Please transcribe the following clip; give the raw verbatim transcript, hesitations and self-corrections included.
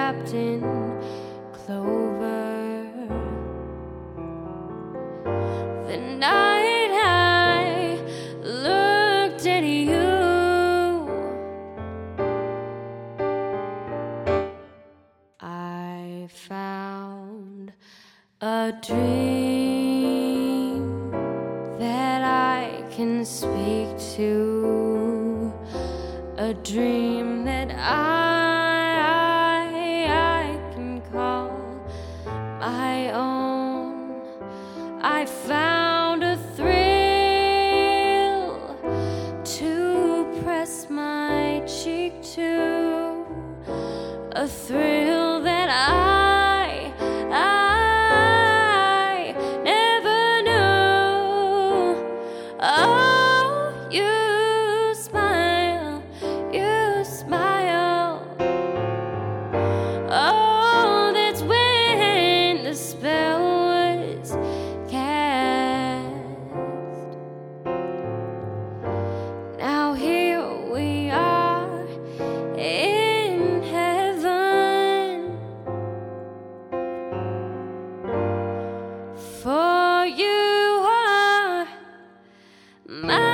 wrapped in clover. The night I looked at you, I found a dream that I can speak to, a dream that I, I can call my own. I found a thrill to press my cheek to, a thrill that I, I never knew. Oh, you smile, you smile. Oh, that's when the spell was cast. Now here we are in heaven, for you are my